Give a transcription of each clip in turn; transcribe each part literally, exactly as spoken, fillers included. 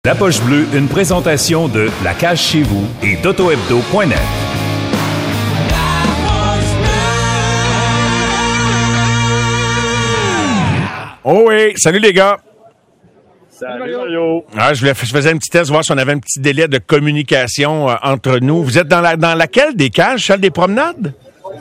La Poche Bleue, une présentation de La Cage Chez Vous et d'auto-hebdo point net. Oh oui, salut les gars. Salut Mario. Ah, je, voulais, je faisais un petit test, voir si on avait un petit délai de communication euh, entre nous. Vous êtes dans, la, dans laquelle des cages, celle des promenades?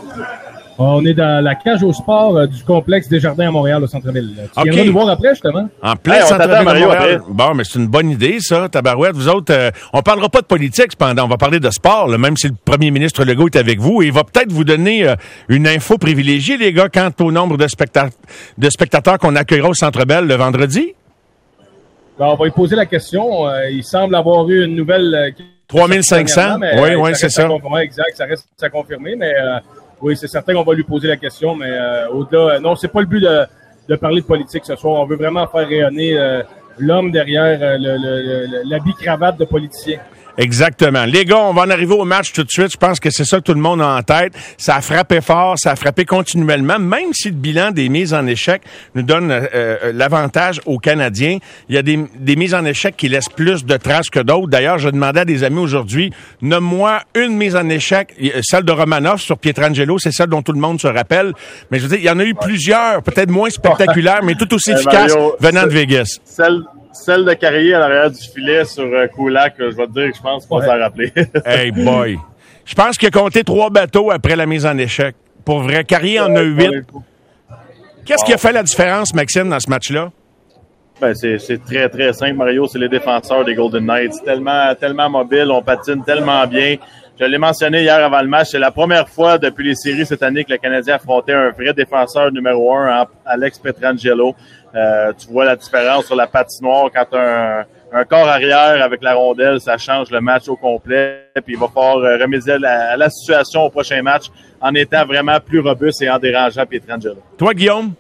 On est dans la cage au sport euh, du complexe Desjardins à Montréal, au centre-ville. Tu okay. viendras nous voir après, justement. En plein hey, centre-ville de Montréal. Après. Bon, mais c'est une bonne idée, ça, tabarouette. Vous autres, euh, on parlera pas de politique, cependant. On va parler de sport, là, même si le premier ministre Legault est avec vous. Et il va peut-être vous donner euh, une info privilégiée, les gars, quant au nombre de, specta- de spectateurs qu'on accueillera au Centre Bell le vendredi. Ben, on va lui poser la question. Euh, il semble avoir eu une nouvelle... Euh, trois mille cinq cents? Oui, oui, c'est ça. Oui, exact, ça reste à confirmer, mais... Euh, Oui, c'est certain qu'on va lui poser la question, mais euh, au-delà, euh, non, c'est pas le but de, de parler de politique ce soir. On veut vraiment faire rayonner euh, l'homme derrière euh, le, le, le, l'habit-cravate de politicien. Exactement. Les gars, on va en arriver au match tout de suite. Je pense que c'est ça que tout le monde a en tête. Ça a frappé fort, ça a frappé continuellement, même si le bilan des mises en échec nous donne euh, euh, l'avantage aux Canadiens. Il y a des, des mises en échec qui laissent plus de traces que d'autres. D'ailleurs, je demandais à des amis aujourd'hui, nomme-moi une mise en échec, celle de Romanov sur Pietrangelo, c'est celle dont tout le monde se rappelle. Mais je veux dire, il y en a eu plusieurs, peut-être moins spectaculaires, mais tout aussi efficaces Mario, venant de Vegas. Celle... Celle de Carrier à l'arrière du filet sur euh, Kulak, je vais te dire que je pense pas ouais. s'en rappeler. Hey boy! Je pense qu'il a compté trois bateaux après la mise en échec. Pour vrai, Carrier en a huit. Qu'est-ce wow. qui a fait la différence, Maxime, dans ce match-là? Ben, c'est, c'est très, très simple, Mario. C'est les défenseurs des Golden Knights. Tellement, tellement mobiles, on patine tellement bien. Je l'ai mentionné hier avant le match, c'est la première fois depuis les séries cette année que le Canadien affrontait un vrai défenseur numéro un, Alex Pietrangelo. Euh, tu vois la différence sur la patinoire quand un, un corps arrière avec la rondelle, ça change le match au complet. Puis il va falloir remédier à la, à la situation au prochain match en étant vraiment plus robuste et en dérangeant Pietrangelo. Toi, Guillaume?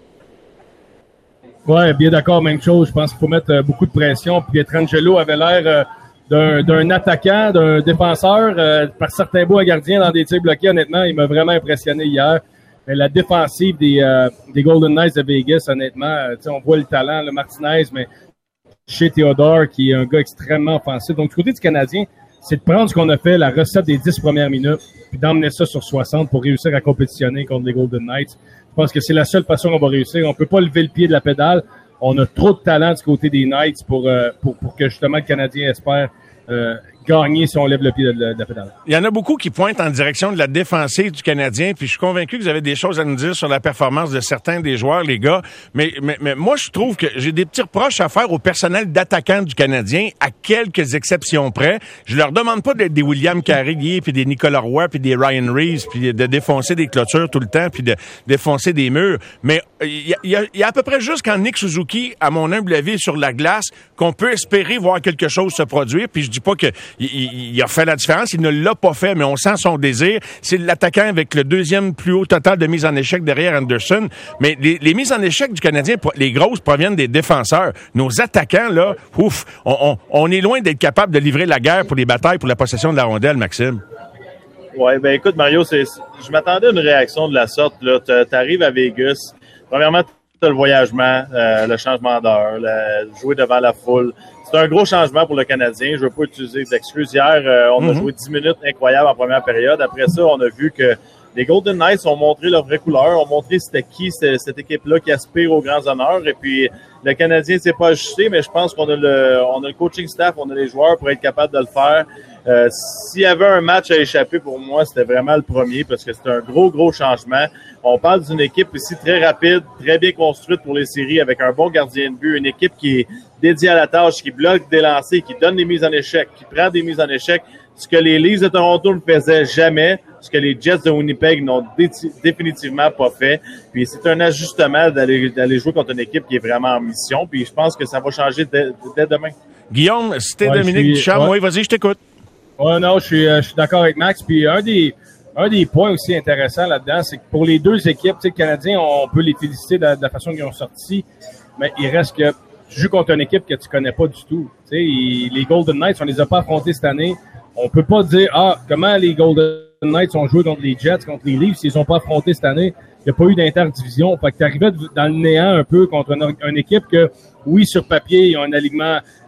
Ouais, bien d'accord, même chose. Je pense qu'il faut mettre beaucoup de pression. Pietrangelo avait l'air euh, d'un, d'un attaquant, d'un défenseur. Euh, par certains bouts à gardien dans des tirs bloqués, honnêtement, il m'a vraiment impressionné hier. Mais la défensive des, euh, des Golden Knights de Vegas, honnêtement, euh, on voit le talent, le Martinez, mais chez Theodore, qui est un gars extrêmement offensif. Donc, du côté du Canadien, c'est de prendre ce qu'on a fait, la recette des dix premières minutes, puis d'emmener ça sur soixante pour réussir à compétitionner contre les Golden Knights. Je pense que c'est la seule façon qu'on va réussir. On peut pas lever le pied de la pédale. On a trop de talent du côté des Knights pour, euh, pour, pour que justement le Canadien espère euh, gagner si on lève le pied de, de, de la pédale. Il y en a beaucoup qui pointent en direction de la défensive du Canadien, puis je suis convaincu que vous avez des choses à nous dire sur la performance de certains des joueurs, les gars. Mais, mais, mais moi, je trouve que j'ai des petits reproches à faire au personnel d'attaquants du Canadien, à quelques exceptions près. Je leur demande pas d'être des William Carrier, puis des Nicolas Roy, puis des Ryan Reeves, puis de défoncer des clôtures tout le temps, puis de défoncer des murs. Mais il y a, y, a, y a à peu près juste quand Nick Suzuki, à mon humble avis, est sur la glace, qu'on peut espérer voir quelque chose se produire. Puis je dis pas que Il, il a fait la différence, il ne l'a pas fait, mais on sent son désir. C'est l'attaquant avec le deuxième plus haut total de mise en échec derrière Anderson. Mais les, les mises en échec du Canadien, les grosses, proviennent des défenseurs. Nos attaquants, là, ouf, on, on, on est loin d'être capable de livrer la guerre pour les batailles pour la possession de la rondelle, Maxime. Ouais, ben écoute, Mario, c'est, je m'attendais à une réaction de la sorte. Là, t'arrives à Vegas, premièrement, t'as le voyagement, euh, le changement d'heure, le, jouer devant la foule. C'est un gros changement pour le Canadien. Je veux pas utiliser d'excuses. Hier, euh, on mm-hmm. a joué dix minutes incroyables en première période. Après ça, on a vu que les Golden Knights ont montré leur vraie couleur, ont montré c'était qui cette, cette équipe-là qui aspire aux grands honneurs. Et puis, le Canadien s'est pas ajusté, mais je pense qu'on a le, on a le coaching staff, on a les joueurs pour être capable de le faire. Euh, s'il y avait un match à échapper pour moi, c'était vraiment le premier parce que c'est un gros, gros changement. On parle d'une équipe ici très rapide, très bien construite pour les séries avec un bon gardien de but, une équipe qui est dédiée à la tâche, qui bloque des lancers, qui donne des mises en échec, qui prend des mises en échec, ce que les Leafs de Toronto ne faisaient jamais, ce que les Jets de Winnipeg n'ont dé- définitivement pas fait. Puis c'est un ajustement d'aller, d'aller jouer contre une équipe qui est vraiment en mission. Puis je pense que ça va changer dès, dès demain. Guillaume, c'était ouais, Dominique Ducharme. Ouais. Oui, vas-y, je t'écoute. Ouais, non, je suis, je suis d'accord avec Max. Puis un des, un des points aussi intéressants là-dedans, c'est que pour les deux équipes, tu sais, Canadiens, on peut les féliciter de la, de la façon qu'ils ont sorti, mais il reste que tu joues contre une équipe que tu connais pas du tout. Tu sais, les Golden Knights, on les a pas affrontés cette année. On peut pas dire, ah, comment les Golden Knights ont joué contre les Jets, contre les Leafs, s'ils ont pas affronté cette année. Il n'y a pas eu d'interdivision. Fait que tu arrivais dans le néant un peu contre une, une équipe que, oui, sur papier, ils ont un alignement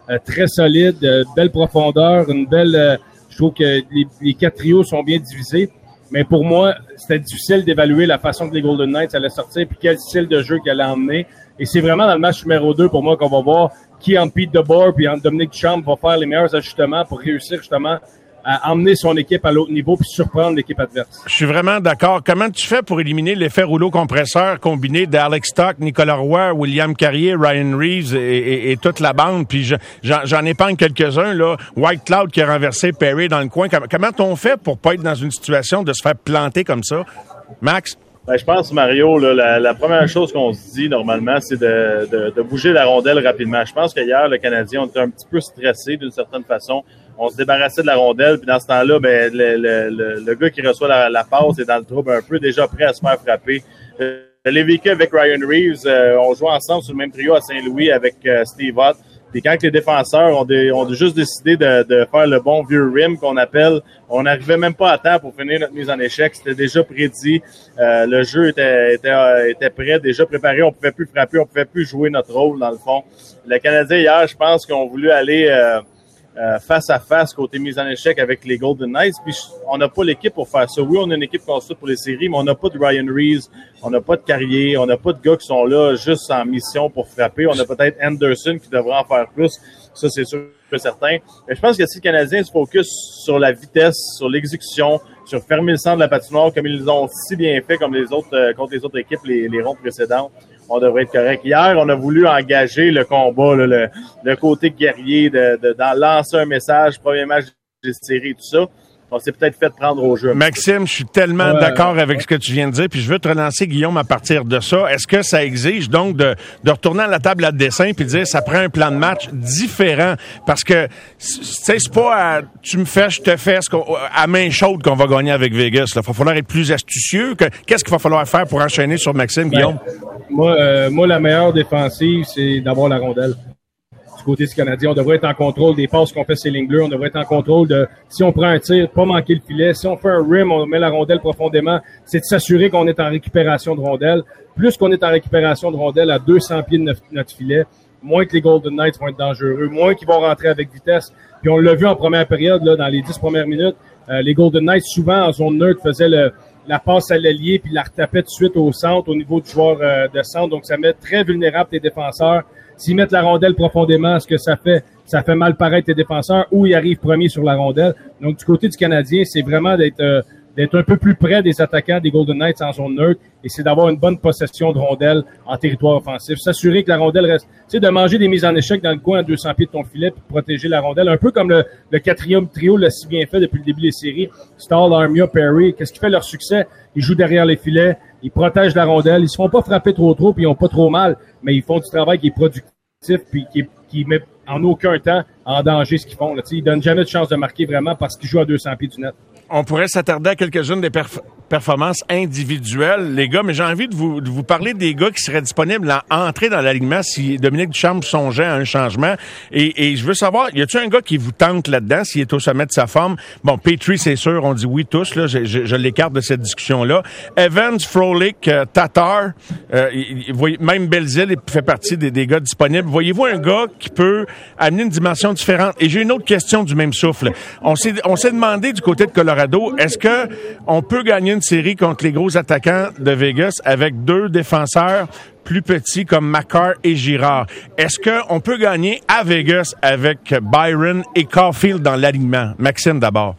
euh, très solide, euh, belle profondeur, une belle... Euh, je trouve que les, les quatre trios sont bien divisés. Mais pour moi, c'était difficile d'évaluer la façon que les Golden Knights allaient sortir puis quel style de jeu qu'elle allait emmener. Et c'est vraiment dans le match numéro deux pour moi qu'on va voir qui, entre Pete DeBoer puis entre Dominique Duchamp, va faire les meilleurs ajustements pour réussir justement à emmener son équipe à l'autre niveau puis surprendre l'équipe adverse. Je suis vraiment d'accord. Comment tu fais pour éliminer l'effet rouleau compresseur combiné d'Alex Stock, Nicolas Roy, William Carrier, Ryan Reeves et, et, et toute la bande? Puis je, j'en, j'en épargne quelques-uns, là. White Cloud qui a renversé Perry dans le coin. Comment on fait pour pas être dans une situation de se faire planter comme ça? Max? Ben, je pense, Mario, là, la, la première chose qu'on se dit normalement, c'est de, de, de bouger la rondelle rapidement. Je pense qu'hier, le Canadien, on était un petit peu stressé d'une certaine façon. On se débarrassait de la rondelle, puis dans ce temps-là, ben, le, le, le, le gars qui reçoit la, la passe est dans le trouble un peu, déjà prêt à se faire frapper. Euh, je l'ai vécu avec Ryan Reeves. Euh, on jouait ensemble sur le même trio à Saint-Louis avec euh, Steve Ott. Puis quand les défenseurs ont, dé, ont juste décidé de, de faire le bon vieux rim qu'on appelle, on n'arrivait même pas à temps pour finir notre mise en échec. C'était déjà prédit. Euh, le jeu était, était, euh, était prêt, déjà préparé. On pouvait plus frapper, on pouvait plus jouer notre rôle dans le fond. Le Canadien hier, je pense qu'ils ont voulu aller euh, euh, face à face côté mise en échec avec les Golden Knights. Puis on n'a pas l'équipe pour faire ça. Oui, on a une équipe construite pour les séries, mais on n'a pas de Ryan Reeves, on n'a pas de Carrier, on n'a pas de gars qui sont là juste en mission pour frapper. On a peut-être Anderson qui devrait en faire plus. Ça, c'est sûr que certain. Mais je pense que si le Canadien se focus sur la vitesse, sur l'exécution, sur fermer le centre de la patinoire comme ils l'ont si bien fait comme les autres euh, contre les autres équipes les, les rondes précédentes, on devrait être correct. Hier, on a voulu engager le combat, là, le, le côté guerrier, de, de, de lancer un message, premier match de série, tout ça. On s'est peut-être fait prendre au jeu. Maxime, je suis tellement ouais, d'accord avec ouais. ce que tu viens de dire, puis je veux te relancer, Guillaume, à partir de ça. Est-ce que ça exige donc de, de retourner à la table à dessin puis de dire ça prend un plan de match différent? Parce que, tu sais, c'est pas à, tu me fais, je te fais, à main chaude qu'on va gagner avec Vegas. Il va falloir être plus astucieux. Que, qu'est-ce qu'il va falloir faire pour enchaîner sur Maxime, ben, Guillaume? Moi, euh, moi, la meilleure défensive, c'est d'avoir la rondelle. Du côté du Canadien, on devrait être en contrôle des passes qu'on fait ces lignes bleues. On devrait être en contrôle de, si on prend un tir, pas manquer le filet. Si on fait un rim, on met la rondelle profondément. C'est de s'assurer qu'on est en récupération de rondelle. Plus qu'on est en récupération de rondelle à deux cents pieds de notre, notre filet, moins que les Golden Knights vont être dangereux, moins qu'ils vont rentrer avec vitesse. Puis on l'a vu en première période, là, dans les dix premières minutes, euh, les Golden Knights, souvent en zone neutre, faisaient le, la passe à l'ailier puis la retapaient tout de suite au centre, au niveau du joueur euh, de centre. Donc, ça met très vulnérable tes défenseurs. S'ils mettent la rondelle profondément, ce que ça fait, ça fait mal paraître tes défenseurs ou ils arrivent premiers sur la rondelle. Donc, du côté du Canadien, c'est vraiment d'être euh, d'être un peu plus près des attaquants des Golden Knights en zone neutre et c'est d'avoir une bonne possession de rondelle en territoire offensif. S'assurer que la rondelle reste... Tu sais, de manger des mises en échec dans le coin à deux cents pieds de ton filet puis de protéger la rondelle. Un peu comme le, le quatrième trio l'a si bien fait depuis le début des séries. Stahl, Armia, Perry. Qu'est-ce qui fait leur succès? Ils jouent derrière les filets. Ils protègent la rondelle. Ils se font pas frapper trop trop puis ils ont pas trop mal, mais ils font du travail qui est productif puis qui, qui met en aucun temps en danger ce qu'ils font. Là. Ils donnent jamais de chance de marquer vraiment parce qu'ils jouent à deux cents pieds du net. On pourrait s'attarder à quelques-unes des perf- performances individuelles, les gars, mais j'ai envie de vous, de vous parler des gars qui seraient disponibles à entrer dans l'alignement si Dominique Duchamp songeait à un changement. Et, et je veux savoir, y a-t-il un gars qui vous tente là-dedans, s'il est au sommet de sa forme? Bon, Petrie, c'est sûr, on dit oui tous, là, je, je, je l'écarte de cette discussion-là. Evans, Frolic, euh, Tatar, euh, il, il, même Belzile il fait partie des, des gars disponibles. Voyez-vous un gars qui peut amener une dimension différente? Et j'ai une autre question du même souffle. On s'est, on s'est demandé du côté de Colorado, est-ce que on peut gagner une série contre les gros attaquants de Vegas avec deux défenseurs plus petits comme Makar et Girard? Est-ce qu'on peut gagner à Vegas avec Byron et Caulfield dans l'alignement? Maxime, d'abord.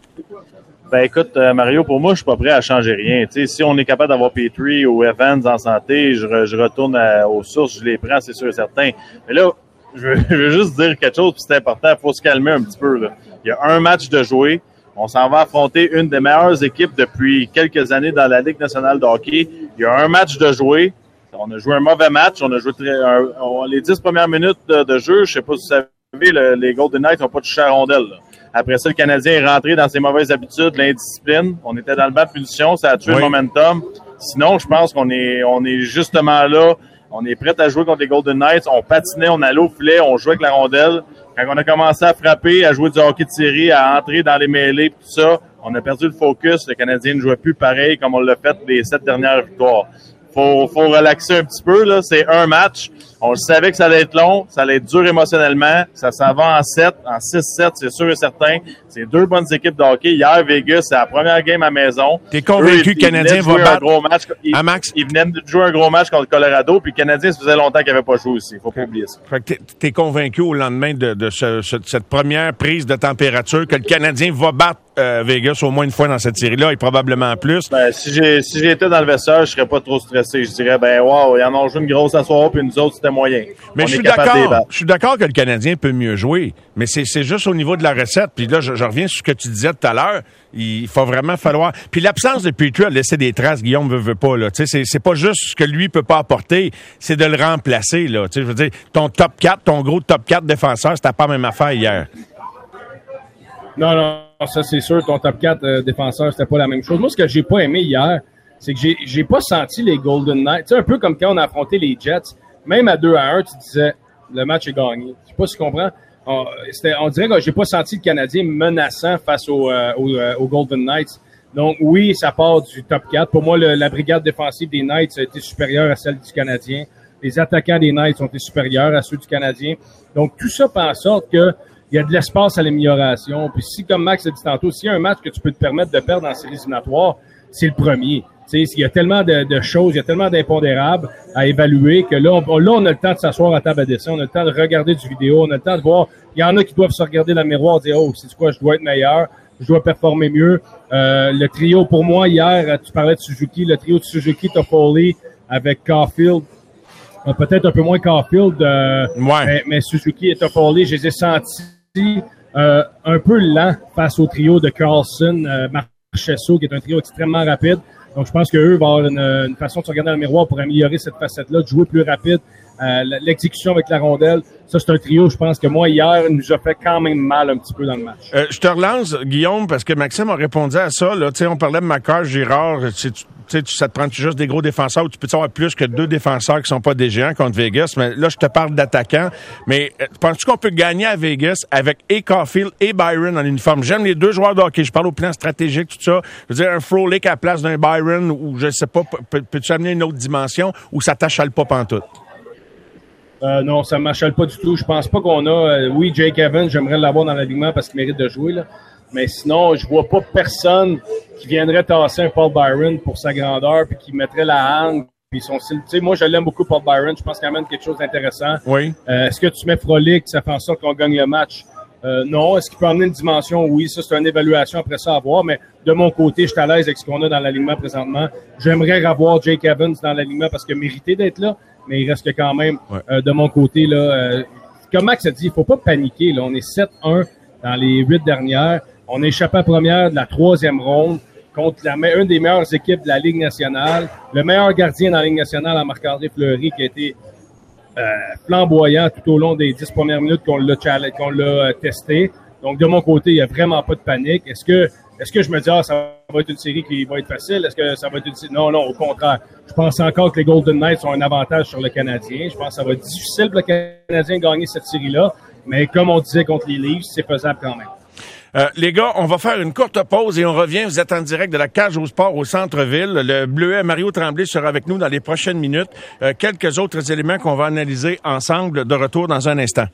Ben écoute, euh, Mario, pour moi, je suis pas prêt à changer rien. Tu sais, si on est capable d'avoir Petrie ou Evans en santé, je, re, je retourne à, aux sources, je les prends, c'est sûr et certain. Mais là, je veux, je veux juste dire quelque chose, puis c'est important, il faut se calmer un petit peu. Là. Il y a un match de jouer. On s'en va affronter une des meilleures équipes depuis quelques années dans la Ligue nationale de hockey. Il y a un match de jouer. On a joué un mauvais match. On a joué très, un, on, les dix premières minutes de, de jeu. Je sais pas si vous savez, le, les Golden Knights n'ont pas touché à la rondelle. Là. Après ça, le Canadien est rentré dans ses mauvaises habitudes, l'indiscipline. On était dans le banc de punition. Ça a tué oui. le momentum. Sinon, je pense qu'on est, on est justement là. On est prêt à jouer contre les Golden Knights. On patinait, on allait au filet, on jouait avec la rondelle. Quand on a commencé à frapper, à jouer du hockey de série, à entrer dans les mêlées, tout ça, on a perdu le focus. Le Canadien ne jouait plus pareil comme on l'a fait les sept dernières victoires. faut, faut relaxer un petit peu, là. C'est un match. On le savait que ça allait être long, ça allait être dur émotionnellement. Ça s'en va en sept, en six sept, c'est sûr et certain. C'est deux bonnes équipes de hockey. Hier, Vegas, c'est la première game à maison. T'es convaincu que le Canadien va battre un gros match. Ils, à Max? Ils venaient de jouer un gros match contre Colorado, puis le Canadien, ça faisait longtemps qu'il n'avait pas joué aussi. Faut pas oublier ça. Fait que t'es, t'es convaincu au lendemain de, de ce, ce, cette première prise de température que le Canadien va battre euh, Vegas au moins une fois dans cette série-là et probablement plus? Ben, si j'ai, si j'étais dans le vestiaire, je serais pas trop stressé. Je dirais, ben, wow, ils en ont joué une grosse à soir, puis nous autres, c'était moyen. Mais je suis d'accord. Je suis d'accord que le Canadien peut mieux jouer, mais c'est, c'est juste au niveau de la recette. Puis là, je, je reviens sur ce que tu disais tout à l'heure. Il faut vraiment falloir. Puis l'absence de Petrie a laissé des traces. Guillaume veut, veut pas là. Tu sais, c'est, c'est pas juste ce que lui peut pas apporter, c'est de le remplacer là. Tu sais, je veux dire, ton top quatre, ton gros top quatre défenseur, c'était pas la même affaire hier. Non, non, ça c'est sûr. Ton top quatre euh, défenseur, c'était pas la même chose. Moi, ce que j'ai pas aimé hier, c'est que j'ai, j'ai pas senti les Golden Knights. Tu sais, un peu comme quand on a affronté les Jets. Même à deux à un, tu disais, le match est gagné. Je sais pas si tu comprends. On, c'était, on dirait que j'ai pas senti le Canadien menaçant face aux euh, au, euh, au Golden Knights. Donc oui, ça part du top quatre. Pour moi, le, la brigade défensive des Knights a été supérieure à celle du Canadien. Les attaquants des Knights ont été supérieurs à ceux du Canadien. Donc tout ça fait en sorte que il y a de l'espace à l'amélioration. Puis si, comme Max a dit tantôt, s'il y a un match que tu peux te permettre de perdre en séries éliminatoires, c'est le premier. Tu sais, il y a tellement de, de choses, il y a tellement d'impondérables à évaluer que là on, là, on a le temps de s'asseoir à table à dessin, on a le temps de regarder du vidéo, on a le temps de voir. Il y en a qui doivent se regarder dans le miroir et dire « Oh, c'est quoi, je dois être meilleur, je dois performer mieux. Euh, » Le trio, pour moi, hier, tu parlais de Suzuki, le trio de Suzuki, Toffoli avec Caulfield, euh, peut-être un peu moins Caulfield, euh, ouais. mais, mais Suzuki et Toffoli, je les ai sentis euh, un peu lents face au trio de Carlson, euh, Marchessault, qui est un trio extrêmement rapide. Donc, je pense qu'eux vont avoir une, une façon de se regarder dans le miroir pour améliorer cette facette-là, de jouer plus rapide, euh, l'exécution avec la rondelle. Ça, c'est un trio, je pense que moi, hier, nous a fait quand même mal un petit peu dans le match. Euh, je te relance, Guillaume, parce que Maxime a répondu à ça. Là, tu sais, on parlait de Makar, Girard. Tu sais, ça te prend juste des gros défenseurs ou tu peux avoir plus que deux défenseurs qui sont pas des géants contre Vegas. Mais là, je te parle d'attaquants. Mais euh, penses-tu qu'on peut gagner à Vegas avec et Caulfield et Byron en uniforme? J'aime les deux joueurs de hockey. Je parle au plan stratégique, tout ça. Je veux dire, un Frolic à la place d'un Byron ou je sais pas, peux-tu amener une autre dimension ou ça t'achale pas pantoute? Euh, non, ça ne m'achale pas du tout. Je pense pas qu'on a... Euh, oui, Jake Evans, j'aimerais l'avoir dans l'alignement parce qu'il mérite de jouer, là. Mais sinon, je vois pas personne qui viendrait tasser un Paul Byron pour sa grandeur puis qui mettrait la hangue puis son style. Tu sais, moi, je l'aime beaucoup, Paul Byron. Je pense qu'il amène quelque chose d'intéressant. Oui. Euh, est-ce que tu mets Frolic, ça fait en sorte qu'on gagne le match? Euh, non. Est-ce qu'il peut amener une dimension? Oui, ça, c'est une évaluation après ça à voir. Mais de mon côté, je suis à l'aise avec ce qu'on a dans l'alignement présentement. J'aimerais avoir Jake Evans dans l'alignement parce qu'il a mérité d'être là. Mais il reste que quand même, ouais. euh, de mon côté, là, euh, comme Max a dit, il faut pas paniquer. Là. On est sept un dans les huit dernières. On a échappé à première de la troisième ronde contre la, une des meilleures équipes de la Ligue nationale. Le meilleur gardien dans la Ligue nationale, Marc-André Fleury, qui a été euh, flamboyant tout au long des dix premières minutes qu'on l'a, qu'on l'a testé. Donc, de mon côté, il n'y a vraiment pas de panique. Est-ce que Est-ce que je me dis, ah, ça va être une série qui va être facile? Est-ce que ça va être une série? Non, non, au contraire. Je pense encore que les Golden Knights ont un avantage sur le Canadien. Je pense que ça va être difficile pour le Canadien de gagner cette série-là. Mais comme on disait contre les Leafs, c'est faisable quand même. Euh, les gars, on va faire une courte pause et on revient. Vous êtes en direct de la Cage au Sport au centre-ville. Le Bleuet Mario Tremblay sera avec nous dans les prochaines minutes. Euh, quelques autres éléments qu'on va analyser ensemble de retour dans un instant.